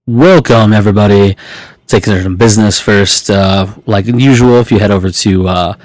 Welcome, everybody. Taking care of some business first. Like usual, if you head over to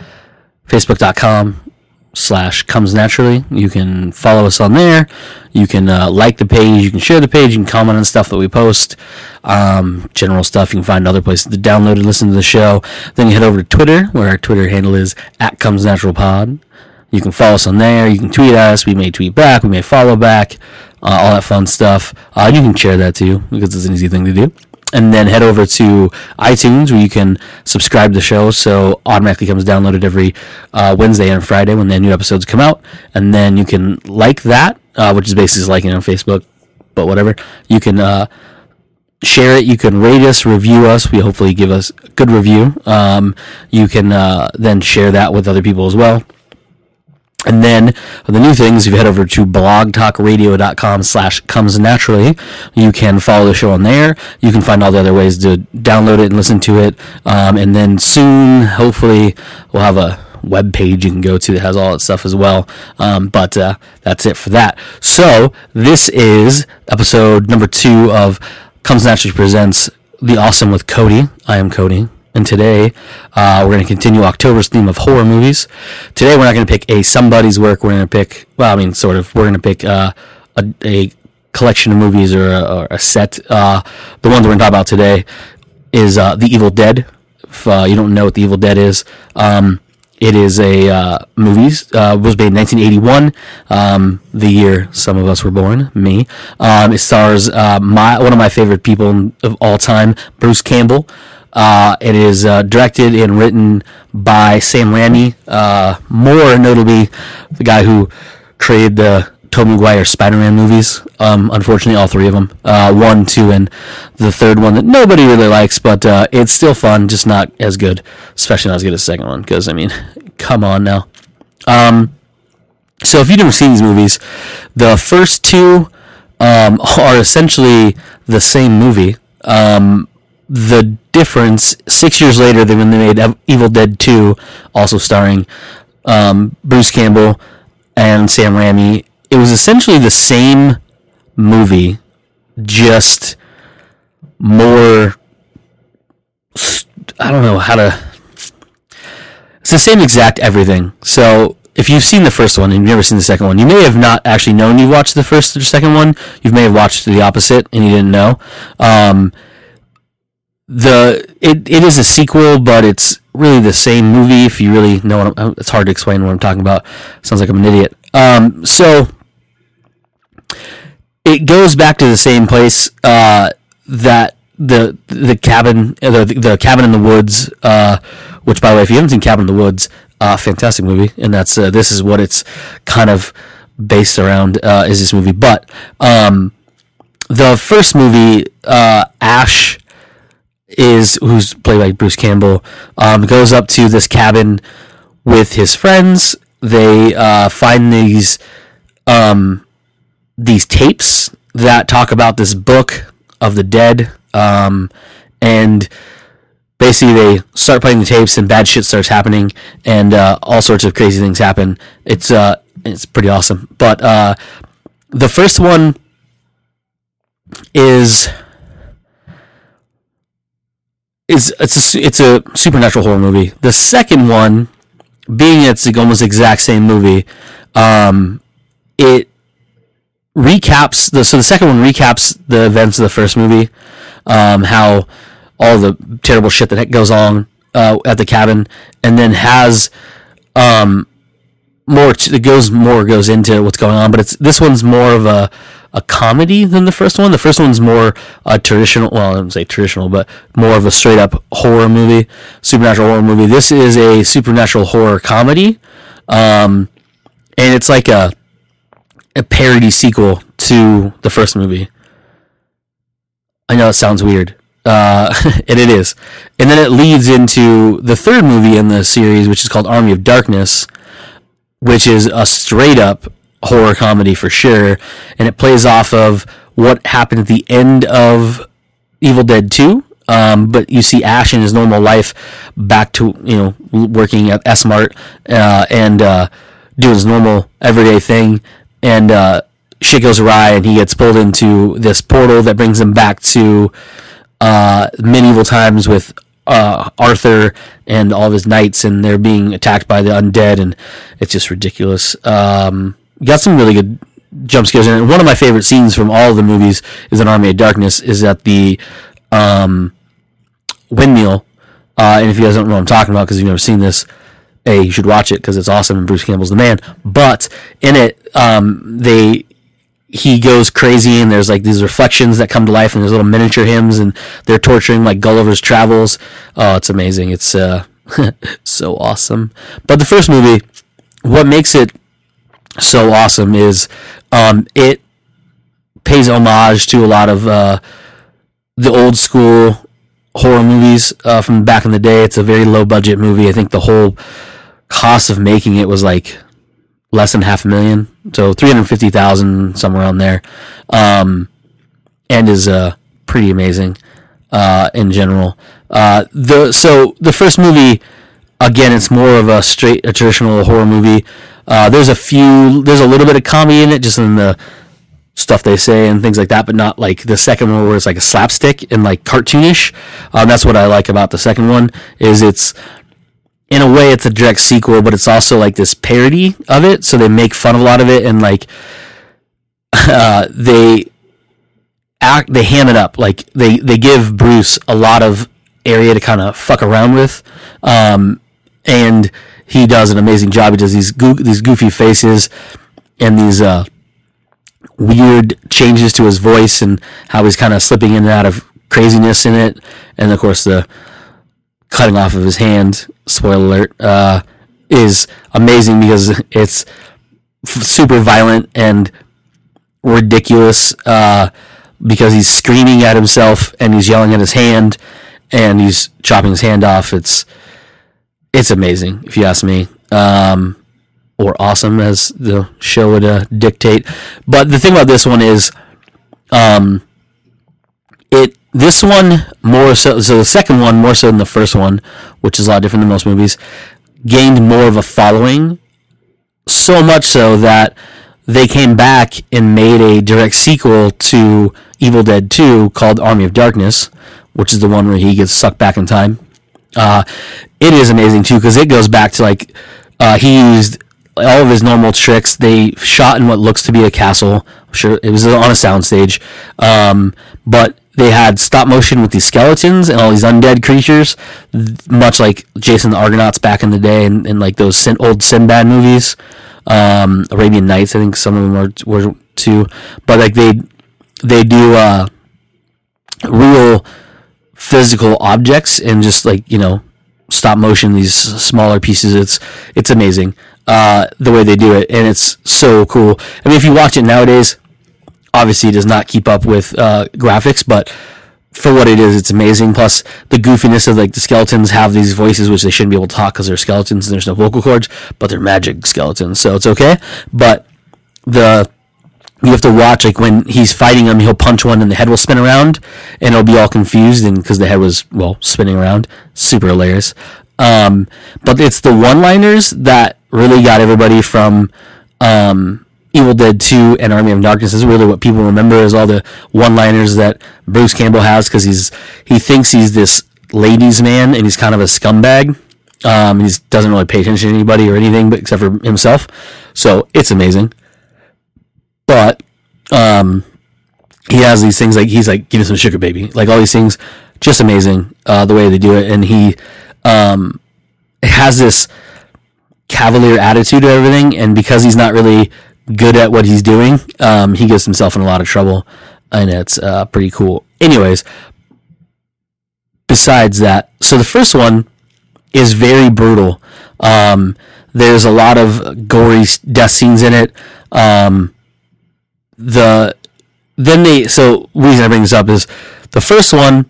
facebook.com/comesnaturally, you can follow us on there. You can like the page, you can share the page, you can comment on stuff that we post. General stuff you can find other places to download and listen to the show. Then you head over to Twitter, where our Twitter handle is @comesnaturalpod. You can follow us on there. You can tweet us. We may tweet back. We may follow back. All that fun stuff. You can share that too, because it's an easy thing to do. And then head over to iTunes, where you can subscribe to the show, so automatically comes downloaded every Wednesday and Friday when the new episodes come out. And then you can like that, which is basically liking on Facebook, but whatever. You can share it. You can rate us, review us. We hopefully give us a good review. You can then share that with other people as well. And then the new things, if you head over to blogtalkradio.com/comesnaturally, you can follow the show on there. You can find all the other ways to download it and listen to it. And then soon, hopefully, we'll have a web page you can go to that has all that stuff as well. But that's it for that. So this is episode number 2 of Comes Naturally Presents The Awesome with Cody. I am Cody. And today, we're going to continue October's theme of horror movies. Today, we're not going to pick somebody's work. We're going to pick, sort of. We're going to pick a collection of movies or a set. The one that we're going to talk about today is The Evil Dead. If you don't know what The Evil Dead is, it is a movie. Was made in 1981, the year some of us were born, me. It stars one of my favorite people of all time, Bruce Campbell. It is directed and written by Sam Raimi, more notably the guy who created the Tobey Maguire Spider-Man movies. Unfortunately, all 3 of them, 1, 2, and the third one that nobody really likes, but it's still fun, just not as good, especially not as good as the second one, because, come on now. So if you've never seen these movies, the first 2 are essentially the same movie. The difference, 6 years later, when they made Evil Dead 2, also starring Bruce Campbell and Sam Raimi, it was essentially the same movie, just more, I don't know how to, it's the same exact everything. So if you've seen the first one and you've never seen the second one, you may have not actually known you watched the first or second one. You may have watched the opposite and you didn't know. It is a sequel, but it's really the same movie. If you really know what it's hard to explain what I'm talking about. Sounds like I'm an idiot. So it goes back to the same place that the cabin, the cabin in the woods. Which, by the way, if you haven't seen Cabin in the Woods, fantastic movie, and that's this is what it's kind of based around. Is this movie? But the first movie, Ash, who's played by Bruce Campbell, goes up to this cabin with his friends. They find these tapes that talk about this book of the dead, and basically they start playing the tapes and bad shit starts happening, and all sorts of crazy things happen. It's pretty awesome. But the first one is it's a supernatural horror movie. The second one, being it's almost the exact same movie, it recaps the second one recaps the events of the first movie, how all the terrible shit that goes on at the cabin, and then has goes into what's going on. But this one's more of a comedy than the first one. The first one's more traditional. Well, I wouldn't say traditional, but more of a straight up horror movie, supernatural horror movie. This is a supernatural horror comedy, and it's like a parody sequel to the first movie. I know it sounds weird, and it is. And then it leads into the third movie in the series, which is called Army of Darkness, which is a straight up horror comedy for sure, and it plays off of what happened at the end of Evil Dead 2, but you see Ash in his normal life back to, working at S-Mart, and doing his normal everyday thing, and shit goes awry and he gets pulled into this portal that brings him back to medieval times with Arthur and all of his knights, and they're being attacked by the undead, and it's just ridiculous. Got some really good jump scares in it. One of my favorite scenes from all of the movies is in Army of Darkness, is at the windmill. And if you guys don't know what I'm talking about because you've never seen this, hey, you should watch it because it's awesome and Bruce Campbell's the man. But in it, he goes crazy and there's like these reflections that come to life and there's little miniature hymns and they're torturing like Gulliver's Travels. Oh, it's amazing. It's so awesome. But the first movie, what makes it so awesome is it pays homage to a lot of the old school horror movies from back in the day. It's a very low budget movie. I think the whole cost of making it was like less than $500,000, so $350,000, somewhere around there, and is pretty amazing in general. The first movie, again, it's more of a traditional horror movie. There's a little bit of comedy in it, just in the stuff they say and things like that, but not like the second one where it's like a slapstick and like cartoonish. That's what I like about the second one, is it's, in a way, it's a direct sequel, but it's also like this parody of it, so they make fun of a lot of it, and like they ham it up, like they give Bruce a lot of area to kind of fuck around with, and he does an amazing job. He does these goofy faces and these weird changes to his voice and how he's kind of slipping in and out of craziness in it, and of course the cutting off of his hand, spoiler alert, is amazing because it's super violent and ridiculous, because he's screaming at himself and he's yelling at his hand and he's chopping his hand off. It's amazing, if you ask me, or awesome, as the show would dictate. But the thing about this one is, this one more so the second one more so than the first one, which is a lot different than most movies, gained more of a following, so much so that they came back and made a direct sequel to Evil Dead 2 called Army of Darkness, which is the one where he gets sucked back in time. It is amazing too, because it goes back to like he used all of his normal tricks. They shot in what looks to be a castle. I'm sure it was on a soundstage, but they had stop motion with these skeletons and all these undead creatures, much like Jason the Argonauts back in the day, and like those old Sinbad movies, Arabian Nights. I think some of them were too. But like they do real physical objects and just like, you know, stop motion, these smaller pieces. It's amazing the way they do it, and it's so cool. I mean, if you watch it nowadays, obviously it does not keep up with graphics, but for what it is, it's amazing. Plus the goofiness of like the skeletons have these voices, which they shouldn't be able to talk because they're skeletons and there's no vocal cords, but they're magic skeletons, so it's okay. But you have to watch, like when he's fighting them, he'll punch one and the head will spin around and it'll be all confused, and because the head was, well, spinning around. Super hilarious. But it's the one-liners that really got everybody from Evil Dead 2 and Army of Darkness. This is really what people remember, is all the one-liners that Bruce Campbell has, because he thinks he's this ladies' man and he's kind of a scumbag. He doesn't really pay attention to anybody or anything but except for himself. So it's amazing. But he has these things like, he's like, give me some sugar, baby. Like all these things, just amazing the way they do it. And he has this cavalier attitude to everything, and because he's not really good at what he's doing, he gets himself in a lot of trouble, and it's pretty cool. Anyways, besides that, so the first one is very brutal. There's a lot of gory death scenes in it. The reason I bring this up is the first one,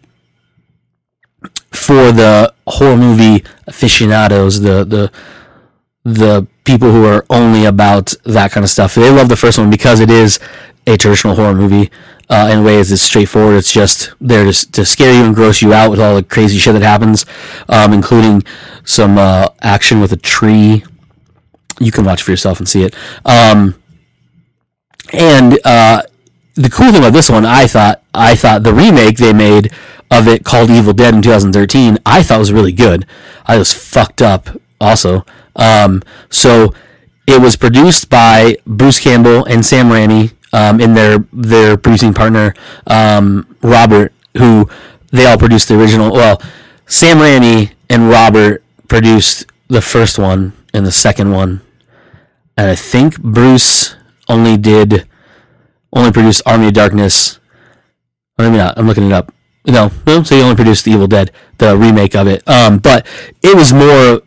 for the horror movie aficionados, the people who are only about that kind of stuff, they love the first one because it is a traditional horror movie. In ways, it's straightforward. It's just there to scare you and gross you out with all the crazy shit that happens, including some action with a tree. You can watch for yourself and see it. And the cool thing about this one, I thought the remake they made of it called Evil Dead in 2013, I thought was really good. I was fucked up also. So it was produced by Bruce Campbell and Sam Raimi, and their producing partner, Robert, who they all produced the original. Well, Sam Raimi and Robert produced the first one and the second one, and I think Bruce only produced Army of Darkness. Or maybe not. I'm looking it up. No. So he only produced the Evil Dead, the remake of it. But it was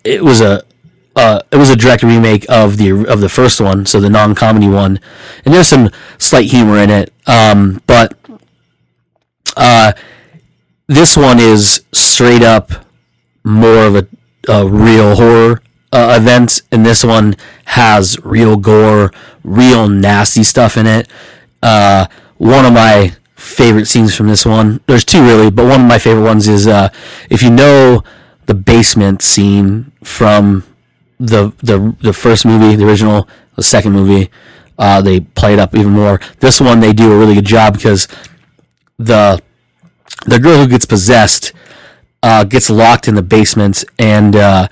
a direct remake of the first one, so the non-comedy one, and there's some slight humor in it. But this one is straight up more of a real horror event, and this one has real gore, real nasty stuff in it. One of my favorite scenes from this one, there's two really, but one of my favorite ones is if you know the basement scene from the first movie, the original, the second movie, they play it up even more. This one they do a really good job because the girl who gets possessed gets locked in the basement, and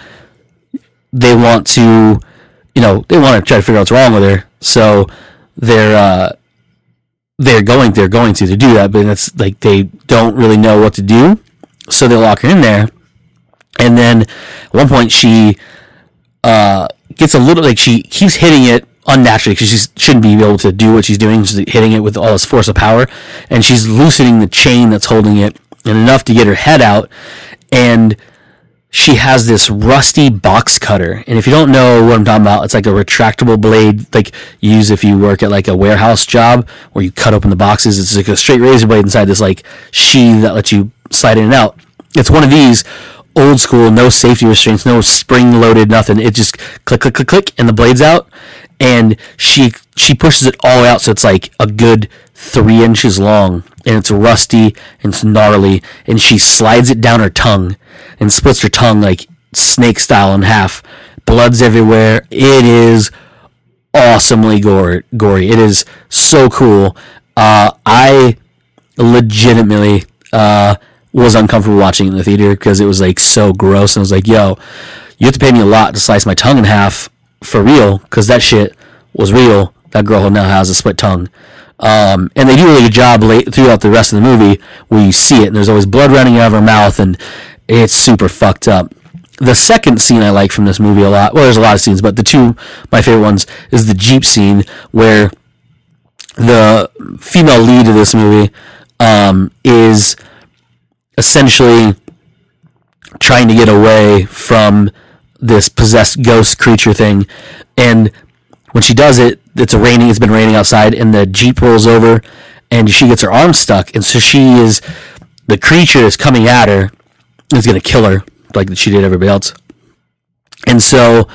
they want to try to figure out what's wrong with her. So they're going to do that, but it's like they don't really know what to do, so they lock her in there. And then at one point she gets a little, like, she keeps hitting it unnaturally because she shouldn't be able to do what she's doing. She's hitting it with all this force of power, and she's loosening the chain that's holding it, and enough to get her head out. And she has this rusty box cutter, and if you don't know what I'm talking about, it's like a retractable blade, like you use if you work at like a warehouse job where you cut open the boxes. It's like a straight razor blade inside this like sheath that lets you slide in and out. It's one of these old school, no safety restraints, no spring loaded, nothing. It just click, click, click, click, and the blade's out. And she pushes it all out, so it's like a good 3 inches long, and it's rusty and it's gnarly, and she slides it down her tongue and splits her tongue like snake style in half. Blood's everywhere. It is awesomely gory. It is so cool. I legitimately was uncomfortable watching it in the theater because it was like so gross, and I was like, yo, you have to pay me a lot to slice my tongue in half for real, because that shit was real. That girl now has a split tongue. And they do a really good job throughout the rest of the movie where you see it, and there's always blood running out of her mouth, and it's super fucked up. The second scene I like from this movie a lot, well, there's a lot of scenes, but the two my favorite ones is the Jeep scene where the female lead of this movie is essentially trying to get away from this possessed ghost creature thing, and when she does it, it's been raining outside, and the Jeep rolls over, and she gets her arm stuck, and so the creature is coming at her, and is going to kill her, like she did everybody else. And so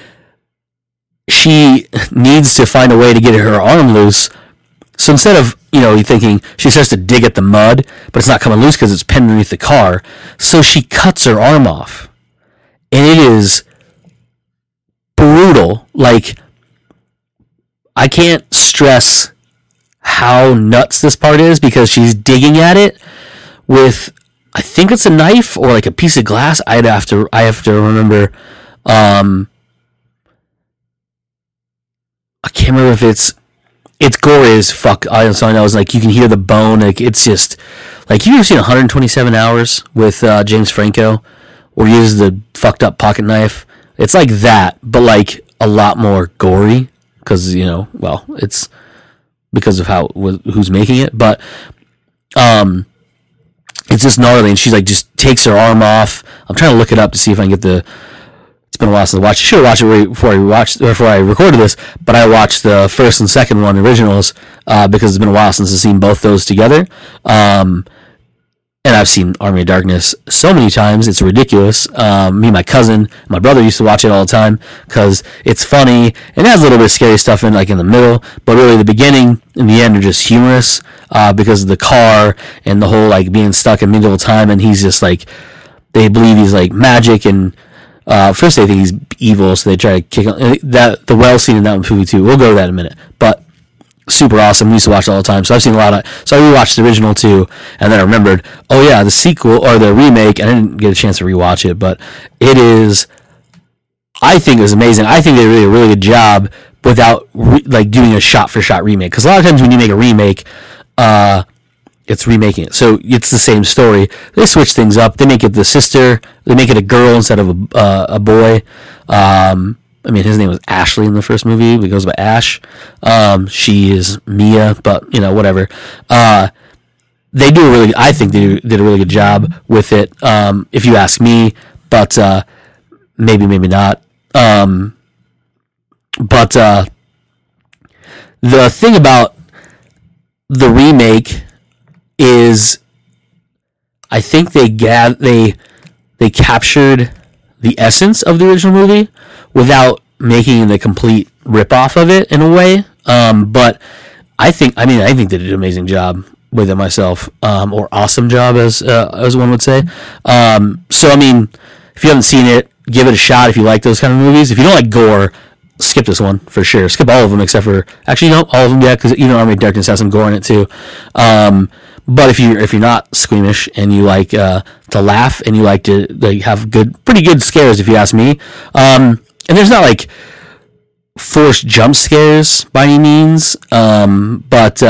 she needs to find a way to get her arm loose. So instead of, you're thinking, she starts to dig at the mud, but it's not coming loose because it's pinned underneath the car. So she cuts her arm off. And it is brutal. Like, I can't stress how nuts this part is, because she's digging at it with, I think it's a knife or like a piece of glass. I have to remember. I can't remember if it's gory as fuck. All I know is like you can hear the bone. Like it's just like, you ever seen 127 Hours with James Franco, where he uses the fucked up pocket knife? It's like that, but like a lot more gory, because it's because of who's making it. But it's just gnarly, and she's like just takes her arm off. I'm trying to look it up to see if I can get the. It's been a while since I watched it. I should have watched it before I recorded this, but I watched the first and second one, originals, because it's been a while since I've seen both those together. And I've seen Army of Darkness so many times, it's ridiculous. Me and my cousin, my brother used to watch it all the time because it's funny, and it has a little bit of scary stuff in the middle, but really the beginning and the end are just humorous because of the car and the whole like being stuck in medieval time, and he's just like, they believe he's like magic, and first they think he's evil, so they try to kick him. The well scene in that movie too. We'll go to that in a minute, but super awesome. We used to watch it all the time. So I've seen a lot of. So I rewatched the original too, and then I remembered. Oh yeah, the sequel or the remake. I didn't get a chance to rewatch it, but it is. I think it was amazing. I think they did a really good job without like doing a shot for shot remake. Because a lot of times when you make a remake, it's remaking it. So it's the same story. They switch things up. They make it the sister. They make it a girl instead of a boy. I mean, his name was Ashley in the first movie. He goes by Ash. She is Mia, but you know, whatever. They do I think they did a really good job with it. If you ask me, but maybe not. But the thing about the remake is, I think they captured the essence of the original movie without making the complete ripoff of it in a way. But I think they did an amazing job with it myself, or awesome job as one would say. So I mean, if you haven't seen it, give it a shot if you like those kind of movies. If you don't like gore, skip this one for sure. Skip all of them except for all of them, yeah, because Army of Darkness has some gore in it too. But if you're not squeamish and you like to laugh and you like to have pretty good scares, if you ask me, and there's not like forced jump scares by any means, but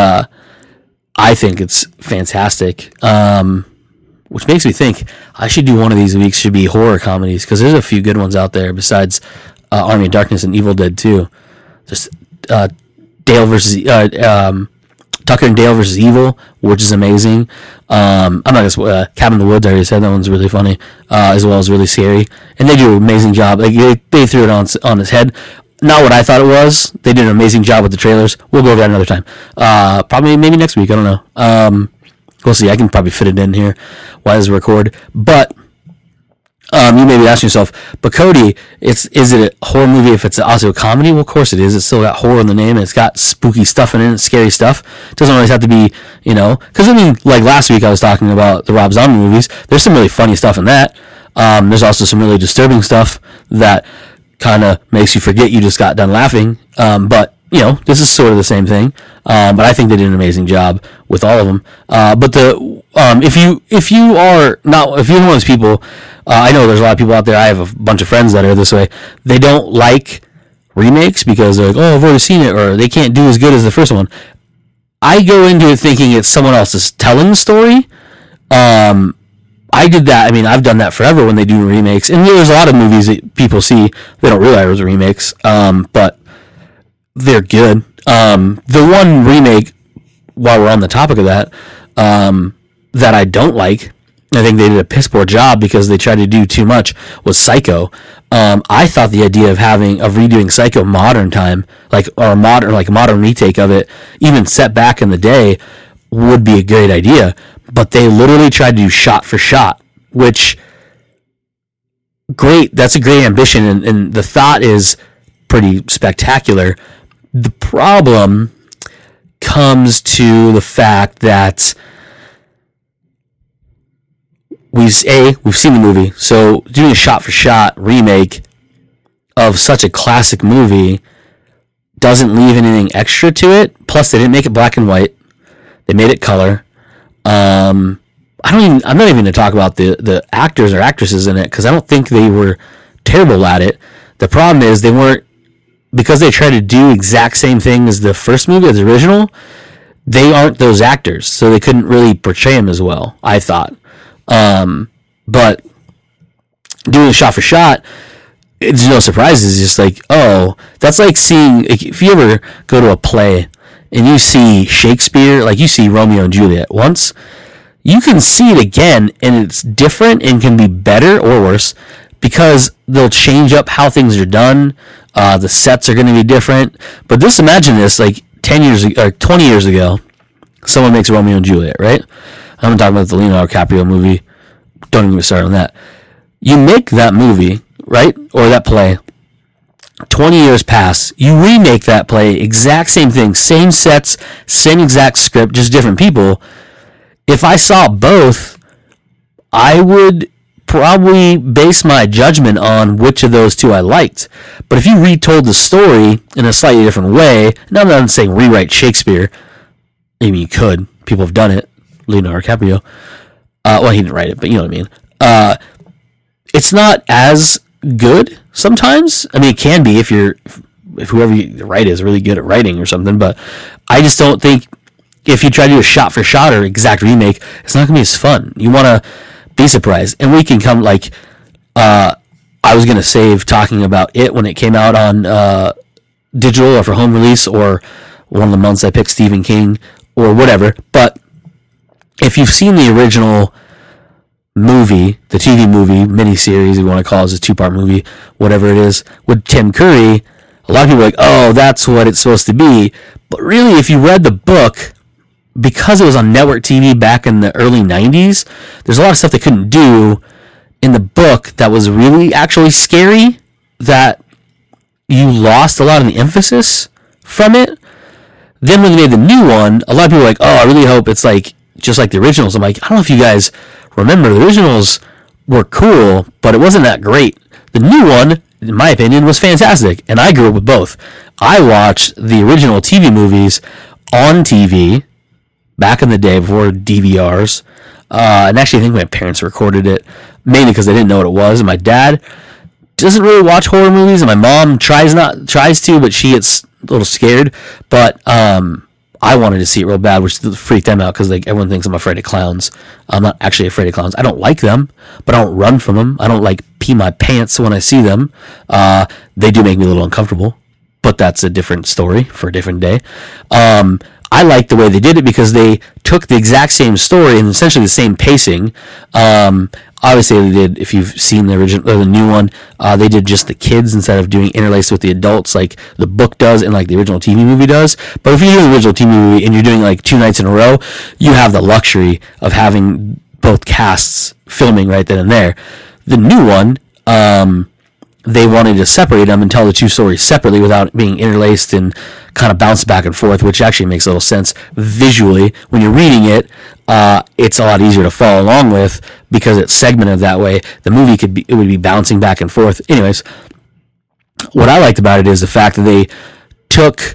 I think it's fantastic. Which makes me think I should do one of these weeks should be horror comedies, because there's a few good ones out there besides Army of Darkness and Evil Dead 2. Just Dale versus Tucker and Dale versus Evil, which is amazing. I'm not gonna Cabin in the Woods. I already said that one's really funny, as well as really scary, and they do an amazing job. Like they threw it on his head. Not what I thought it was. They did an amazing job with the trailers. We'll go over that another time. Probably maybe next week. I don't know. We'll see. I can probably fit it in here while this record. But you may be asking yourself, but Cody, is it a horror movie if it's also a comedy? Well, of course it is. It's still got horror in the name, and it's got spooky stuff in it, scary stuff. It doesn't always have to be, because I mean, like last week I was talking about the Rob Zombie movies. There's some really funny stuff in that. There's also some really disturbing stuff that kind of makes you forget you just got done laughing. But this is sort of the same thing. But I think they did an amazing job with all of them. But if you're one of those people, I know there's a lot of people out there. I have a bunch of friends that are this way. They don't like remakes because they're like, oh, I've already seen it, or they can't do as good as the first one. I go into it thinking it's someone else's telling the story. I did that. I mean, I've done that forever when they do remakes. And there's a lot of movies that people see, they don't realize it was remakes, but they're good. The one remake, while we're on the topic of that, that I don't like, I think they did a piss poor job because they tried to do too much, was Psycho. I thought the idea of redoing Psycho modern time, a modern retake of it, even set back in the day, would be a great idea. But they literally tried to do shot for shot, which, great, that's a great ambition, and the thought is pretty spectacular. The problem comes to the fact that we've seen the movie, so doing a shot for shot remake of such a classic movie doesn't leave anything extra to it. Plus, they didn't make it black and white; they made it color. I'm not even going to talk about the actors or actresses in it, because I don't think they were terrible at it. The problem is they weren't, because they tried to do exact same thing as the first movie, as the original. They aren't those actors, so they couldn't really portray them as well, I thought. But doing a shot for shot, it's no surprises. It's just like, oh, that's like seeing, if you ever go to a play and you see Shakespeare, like you see Romeo and Juliet once, you can see it again and it's different and can be better or worse because they'll change up how things are done. The sets are going to be different. But just imagine this, like 10 years or 20 years ago, someone makes Romeo and Juliet, right? I'm talking about the Leonardo DiCaprio movie. Don't even get started on that. You make that movie, right? Or that play. 20 years pass, you remake that play, exact same thing, same sets, same exact script, just different people. If I saw both, I would probably base my judgment on which of those two I liked. But if you retold the story in a slightly different way, now I'm not saying rewrite Shakespeare. I mean, you could. People have done it. Leonardo DiCaprio. Well, he didn't write it, but you know what I mean. It's not as good sometimes. I mean, it can be if whoever you write is really good at writing or something. But I just don't think if you try to do a shot for shot or exact remake, it's not gonna be as fun. You want to be surprised, and we can come like I was gonna save talking about it when it came out on digital or for home release, or one of the months I picked Stephen King or whatever. But if you've seen the original movie, the TV movie, miniseries, you want to call it, a 2-part movie, whatever it is, with Tim Curry, a lot of people are like, oh, that's what it's supposed to be. But really, if you read the book, because it was on network TV back in the early 90s, there's a lot of stuff they couldn't do in the book that was really actually scary, that you lost a lot of the emphasis from it. Then when they made the new one, a lot of people were like, oh, I really hope it's like just like the originals. I'm like, I don't know if you guys remember, the originals were cool, but it wasn't that great. The new one, in my opinion, was fantastic, and I grew up with both. I watched the original TV movies on TV back in the day before DVRs, and actually I think my parents recorded it, mainly because they didn't know what it was, and my dad doesn't really watch horror movies, and my mom tries to, but she gets a little scared. But I wanted to see it real bad, which freaked them out because like everyone thinks I'm afraid of clowns. I'm not actually afraid of clowns. I don't like them, but I don't run from them. I don't like pee my pants when I see them. They do make me a little uncomfortable, but that's a different story for a different day. I like the way they did it because they took the exact same story and essentially the same pacing. Obviously, they did. If you've seen the original or the new one, they did just the kids instead of doing interlaced with the adults, like the book does and like the original TV movie does. But if you're doing the original TV movie and you're doing like 2 nights in a row, you have the luxury of having both casts filming right then and there. The new one, they wanted to separate them and tell the 2 stories separately without being interlaced and kind of bounce back and forth, which actually makes a little sense visually. When you're reading it, it's a lot easier to follow along with because it's segmented that way. The movie would be bouncing back and forth. Anyways, what I liked about it is the fact that they took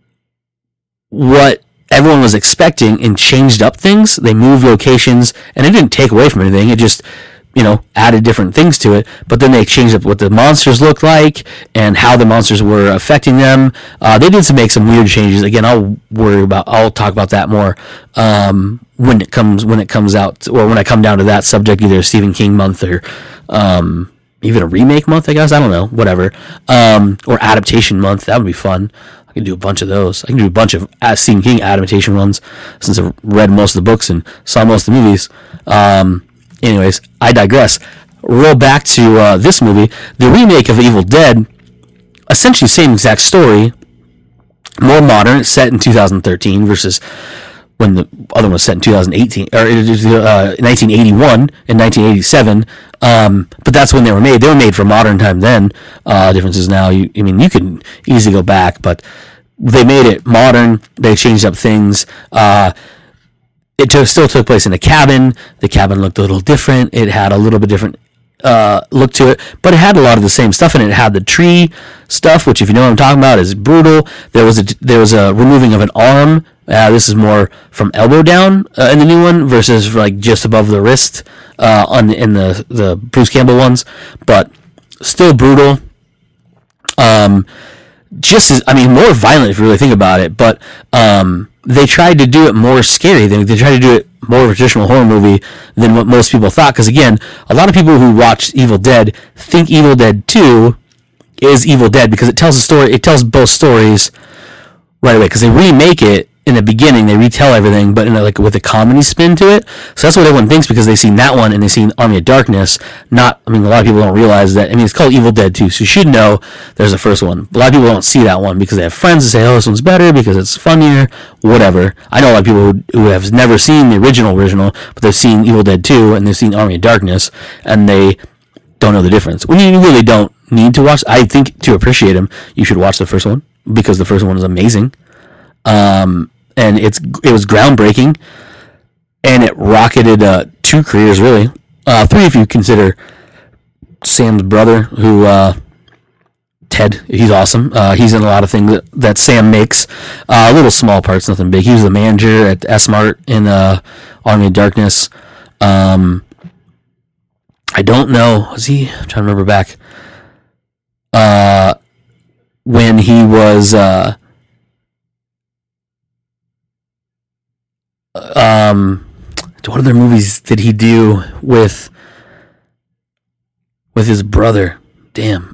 what everyone was expecting and changed up things. They moved locations, and it didn't take away from anything. It just added different things to it, but then they changed up what the monsters looked like and how the monsters were affecting them. They did make some weird changes. Again, I'll talk about that more when it comes out, or when I come down to that subject, either Stephen King month or even a remake month, I guess. I don't know, whatever. Or adaptation month. That would be fun. I can do a bunch of those. I can do a bunch of Stephen King adaptation ones since I've read most of the books and saw most of the movies. Anyways, I digress. Roll back to this movie. The remake of Evil Dead, essentially same exact story, more modern. It's set in 2013 versus when the other one was set in 2018, or 1981 and 1987. But that's when they were made. They were made for modern time then. Differences now, you can easily go back, but they made it modern. They changed up things. It still took place in a cabin. The cabin looked a little different. It had a little bit different look to it, but it had a lot of the same stuff in it. It had the tree stuff, which, if you know what I'm talking about, is brutal. There was a removing of an arm. This is more from elbow down in the new one versus like just above the wrist in the Bruce Campbell ones, but still brutal. More violent if you really think about it, but they tried to do it more scary. They tried to do it more of a traditional horror movie than what most people thought. Because again, a lot of people who watch Evil Dead think Evil Dead 2 is Evil Dead because it tells a story. It tells both stories right away because they remake it in the beginning. They retell everything, but with a comedy spin to it. So that's what everyone thinks because they've seen that one and they've seen Army of Darkness. A lot of people don't realize that. It's called Evil Dead 2, so you should know there's a first one. A lot of people don't see that one because they have friends that say, oh, this one's better because it's funnier, whatever. I know a lot of people who have never seen the original, but they've seen Evil Dead 2 and they've seen Army of Darkness, and they don't know the difference. When you really don't need to watch, I think to appreciate them, you should watch the first one because the first one is amazing. And it was groundbreaking, and it rocketed 2 careers really. 3 if you consider Sam's brother, who Ted. He's awesome. He's in a lot of things that Sam makes. Little small parts, nothing big. He was the manager at S-Mart in Army of Darkness. I don't know. Was he? I'm trying to remember back. When he was what other movies did he do with his brother? Damn.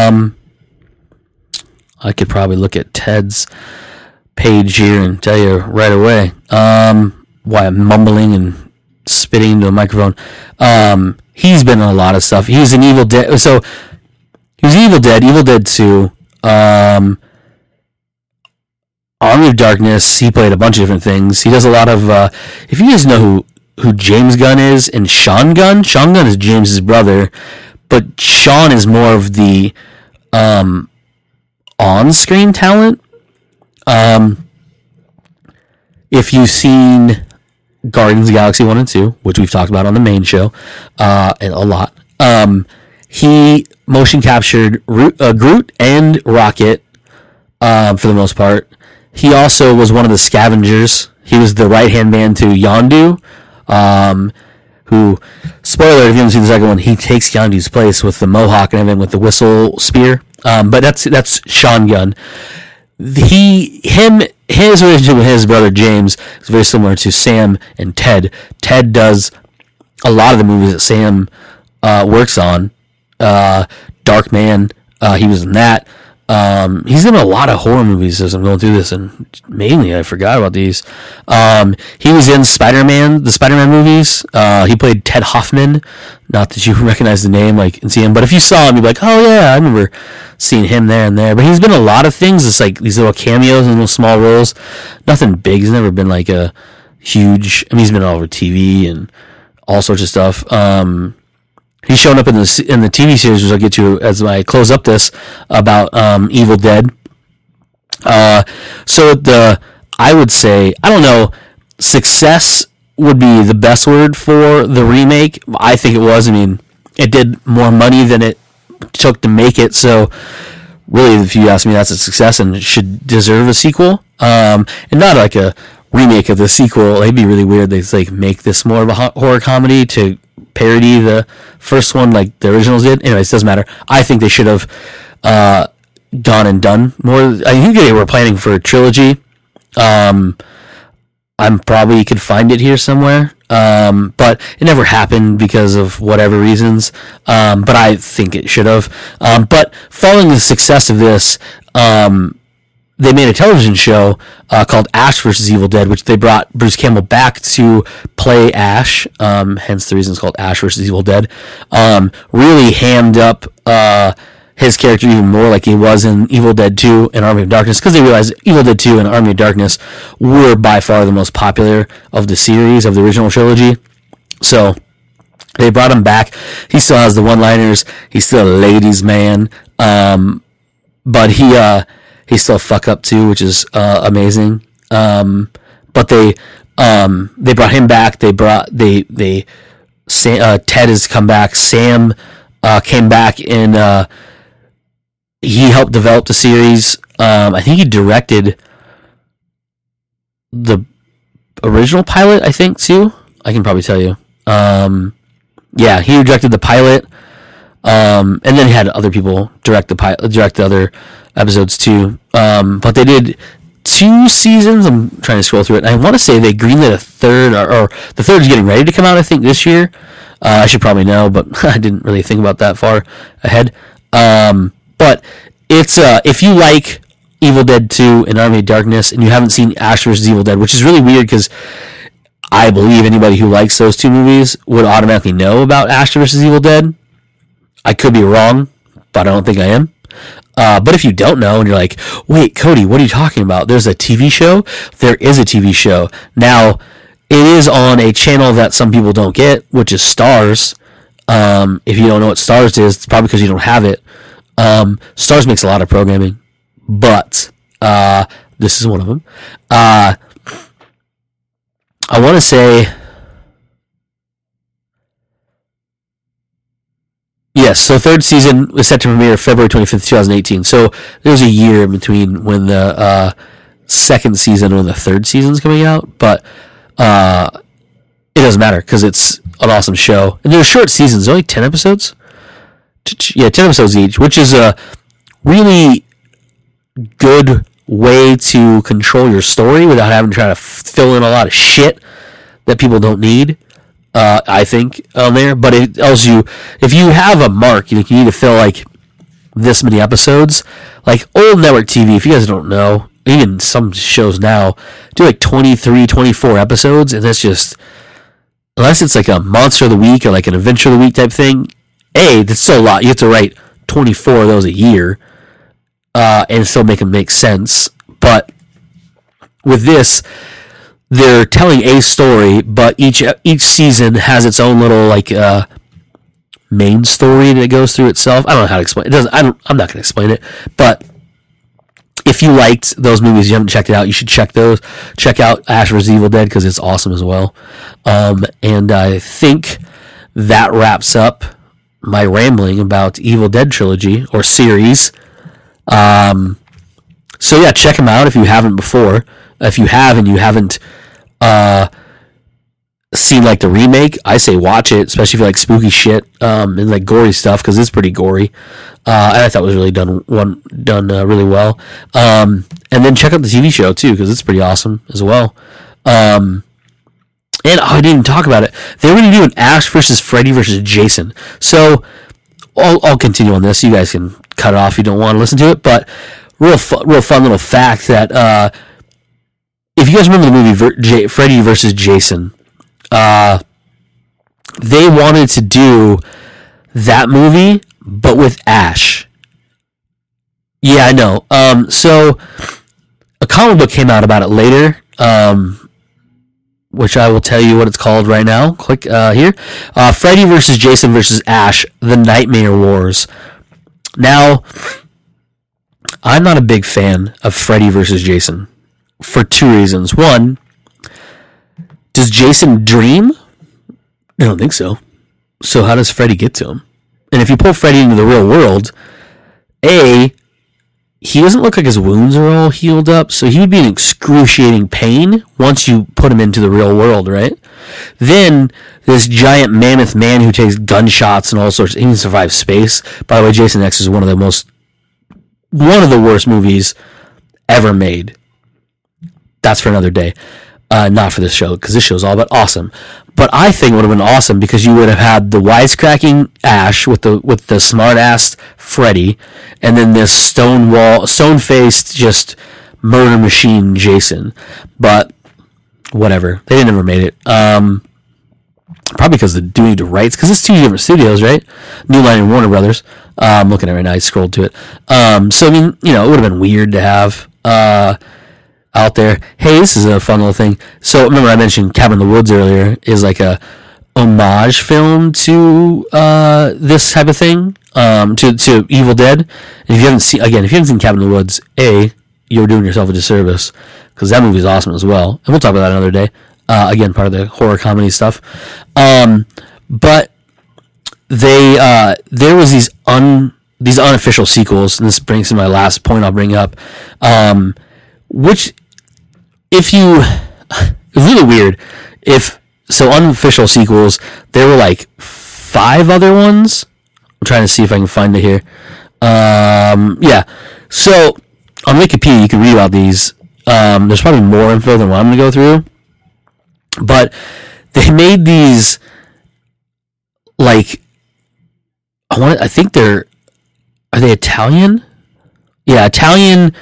I could probably look at Ted's page here and tell you right away. Why I'm mumbling and spitting into a microphone. He's been in a lot of stuff. He was in Evil Dead. So he was Evil Dead, Evil Dead 2, Army of Darkness. He played a bunch of different things. He does a lot of. If you guys know who James Gunn is and Sean Gunn is James's brother, but Sean is more of the on-screen talent. If you've seen Guardians of the Galaxy 1 and 2, which we've talked about on the main show and a lot, he motion captured Groot and Rocket for the most part. He also was one of the scavengers. He was the right-hand man to Yondu, who, spoiler if you haven't seen the second one, he takes Yondu's place with the mohawk and everything with the whistle spear. But that's Sean Gunn. His relationship with his brother James is very similar to Sam and Ted. Ted does a lot of the movies that Sam works on. Darkman, he was in that. He's in a lot of horror movies as I'm going through this, and mainly I forgot about these. He was in the Spider-Man movies. He played Ted Hoffman. Not that you recognize the name and see him, but if you saw him, you'd be like, oh yeah, I remember seeing him there and there. But he's been in a lot of things. It's like these little cameos and little small roles. Nothing big. He's never been like a huge. I mean, he's been all over TV and all sorts of stuff. He's shown up in the TV series, which I'll get to as I close up this, about Evil Dead. I would say, I don't know, success would be the best word for the remake. I think it was. I mean, it did more money than it took to make it, so really, if you ask me, that's a success and it should deserve a sequel. And not like a remake of the sequel. It'd be really weird. They make this more of a horror comedy to parody the first one like the originals did. Anyways, doesn't matter. I think they should have gone and done more. I think they were planning for a trilogy. I'm probably could find it here somewhere, but it never happened because of whatever reasons. But I think it should have. But following the success of this, they made a television show called Ash vs. Evil Dead, which they brought Bruce Campbell back to play Ash, hence the reason it's called Ash vs. Evil Dead. Really hammed up his character even more like he was in Evil Dead 2 and Army of Darkness, because they realized Evil Dead 2 and Army of Darkness were by far the most popular of the series, of the original trilogy. So they brought him back. He still has the one-liners. He's still a ladies' man. But he still fuck up too, which is amazing. But they brought him back. Ted has come back. Sam came back and he helped develop the series. I think he directed the original pilot, I think, too. I can probably tell you. Yeah, he directed the pilot. And then he had other people direct the other episodes too. But they did 2 seasons. I'm trying to scroll through it. I want to say they greenlit a third, or the third is getting ready to come out, I think, this year. I should probably know, but I didn't really think about that far ahead. But it's if you like Evil Dead 2 and Army of Darkness and you haven't seen Ash vs. Evil Dead, which is really weird because I believe anybody who likes those 2 movies would automatically know about Ash vs. Evil Dead. I could be wrong, but I don't think I am. But if you don't know and you're like, wait, Cody, what are you talking about? There's a TV show? There is a TV show. Now, it is on a channel that some people don't get, which is Starz. If you don't know what Starz is, it's probably because you don't have it. Starz makes a lot of programming, but this is one of them. I want to say Yes, so third season was set to premiere February 25th, 2018. So there was a year in between when the second season and the third season's coming out, but it doesn't matter because it's an awesome show. And they're short seasons, they're only 10 episodes. Yeah, 10 episodes each, which is a really good way to control your story without having to try to fill in a lot of shit that people don't need. I think on there, but it tells you if you have a mark, you need to fill like this many episodes. Like old network TV, if you guys don't know, even some shows now do like 23, 24 episodes, and that's just, unless it's like a Monster of the Week or like an Adventure of the Week type thing, that's still a lot. You have to write 24 of those a year, and still make them make sense. But with this, they're telling a story, but each season has its own little like main story that goes through itself. I don't know how to explain it. I'm not going to explain it, but if you liked those movies, you haven't checked it out, you should check those. Check out Ash vs. Evil Dead because it's awesome as well. And I think that wraps up my rambling about Evil Dead trilogy or series. So yeah, check them out if you haven't before. If you have and you haven't seen like the remake, I say watch it, especially if you like spooky shit and like gory stuff because it's pretty gory. And I thought it was really done really well. And then check out the TV show too because it's pretty awesome as well. And I didn't even talk about it. They were going to do an Ash versus Freddy versus Jason. So I'll continue on this. You guys can cut it off if you don't want to listen to it. But real fun little fact that if you guys remember the movie Freddy versus Jason, they wanted to do that movie, but with Ash. Yeah, I know. So a comic book came out about it later, which I will tell you what it's called right now. Click here. Freddy versus Jason versus Ash, The Nightmare Wars. Now, I'm not a big fan of Freddy versus Jason for two reasons. One, does Jason dream? I don't think so. So how does Freddy get to him? And if you pull Freddy into the real world, he doesn't look like his wounds are all healed up, so he would be in excruciating pain once you put him into the real world, right? Then, this giant mammoth man who takes gunshots and all sorts, he can survive space. By the way, Jason X is one of the worst movies ever made. That's for another day. Not for this show, because this show's all about awesome. But I think it would have been awesome because you would have had the wisecracking Ash with the smart-ass Freddy, and then this stone-faced, just murder machine Jason. But whatever, they never made it. Probably because they're doing the rights, because it's two different studios, right? New Line and Warner Brothers. I'm looking at it right now. I scrolled to it. So I mean, it would have been weird to have out there. Hey, this is a fun little thing. So remember I mentioned Cabin in the Woods earlier is like a homage film to this type of thing, to Evil Dead. And if you haven't seen Cabin in the Woods, you're doing yourself a disservice because that movie is awesome as well. And we'll talk about that another day. Again, part of the horror comedy stuff. But there was these unofficial sequels, and this brings to my last point I'll bring up, which it's really weird. Unofficial sequels, there were like 5 other ones. I'm trying to see if I can find it here. Yeah. So on Wikipedia, you can read about these. There's probably more info than what I'm going to go through. But they made these, like, I think are they Italian? Yeah, Italian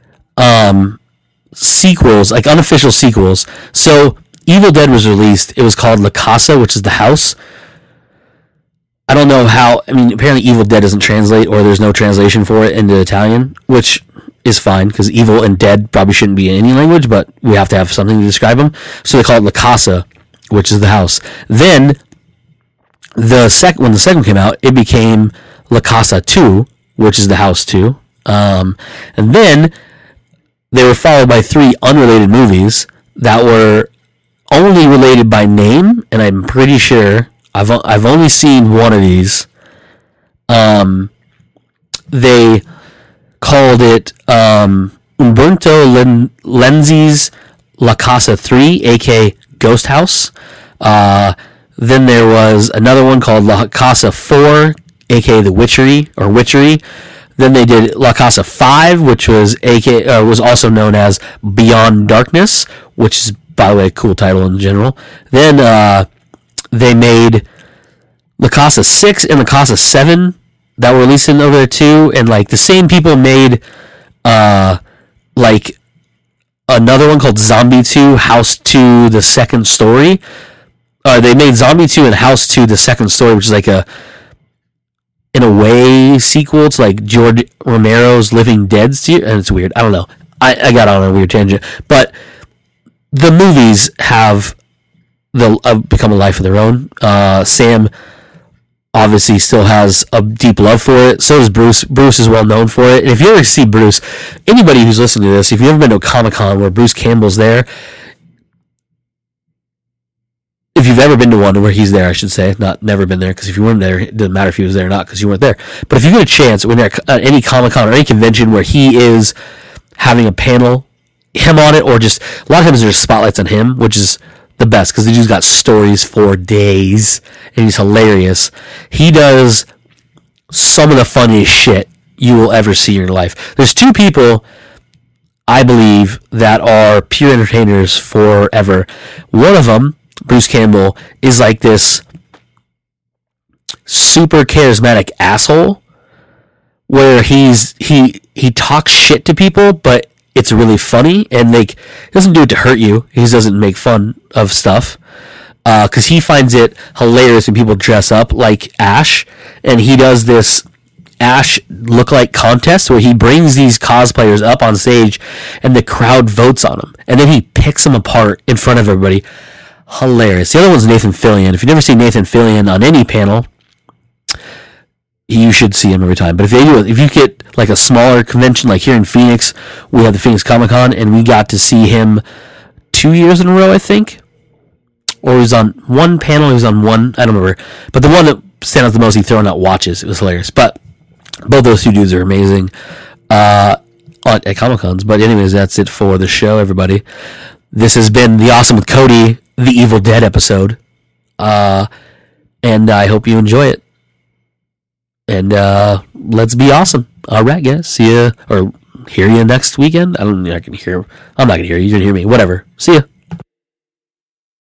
sequels, like unofficial sequels. So Evil Dead was released. It was called La Casa, which is the house. I don't know how. I mean, apparently Evil Dead doesn't translate, or there's no translation for it into Italian, which is fine because evil and dead probably shouldn't be in any language, but we have to have something to describe them. So they call it La Casa, which is the house. Then when the second came out, it became La Casa 2, which is the house 2. And then they were followed by 3 unrelated movies that were only related by name, and I'm pretty sure I've only seen one of these. They called it Umberto Lenzi's La Casa 3, aka Ghost House. Then there was another one called La Casa 4, aka The Witchery or Witchery. Then they did La Casa 5, which was was also known as Beyond Darkness, which is, by the way, a cool title in general. Then they made La Casa 6 and La Casa 7 that were released over there too, and like the same people made like another one called Zombie 2, House 2, The Second Story. They made Zombie 2 and House 2, The Second Story, which is like in a way, sequel to like George Romero's Living Dead series, and it's weird. I don't know. I got on a weird tangent, but the movies have become a life of their own. Sam obviously still has a deep love for it. So does Bruce. Bruce is well known for it. And if you ever see Bruce, anybody who's listening to this, if you've ever been to a Comic-Con where Bruce Campbell's there, if you've ever been to one where he's there, I should say, not never been there, because if you weren't there, it doesn't matter if he was there or not, because you weren't there. But if you get a chance when they're at any Comic-Con or any convention where he is having a panel, him on it, or just a lot of times there's spotlights on him, which is the best, because the dude's got stories for days, and he's hilarious. He does some of the funniest shit you will ever see in your life. There's two people, I believe, that are pure entertainers forever. One of them, Bruce Campbell, is like this super charismatic asshole where he talks shit to people, but it's really funny, and he doesn't do it to hurt you. He just doesn't make fun of stuff because he finds it hilarious when people dress up like Ash, and he does this Ash look-like contest where he brings these cosplayers up on stage and the crowd votes on them, and then he picks them apart in front of everybody. Hilarious. The other one's Nathan Fillion. If you've never seen Nathan Fillion on any panel, you should see him every time. But if you get like a smaller convention, like here in Phoenix, we have the Phoenix Comic-Con, and we got to see him 2 years in a row, I think. Or he was on one panel, he was on one, I don't remember. But the one that stands out the most, he throwing out watches. It was hilarious. But both those two dudes are amazing at Comic-Cons. But anyways, that's it for the show, everybody. This has been The Awesome with Cody, the Evil Dead episode. And I hope you enjoy it. And let's be awesome. All right, guys. See ya, or hear you next weekend. I'm not gonna hear you. You're gonna hear me. Whatever. See ya.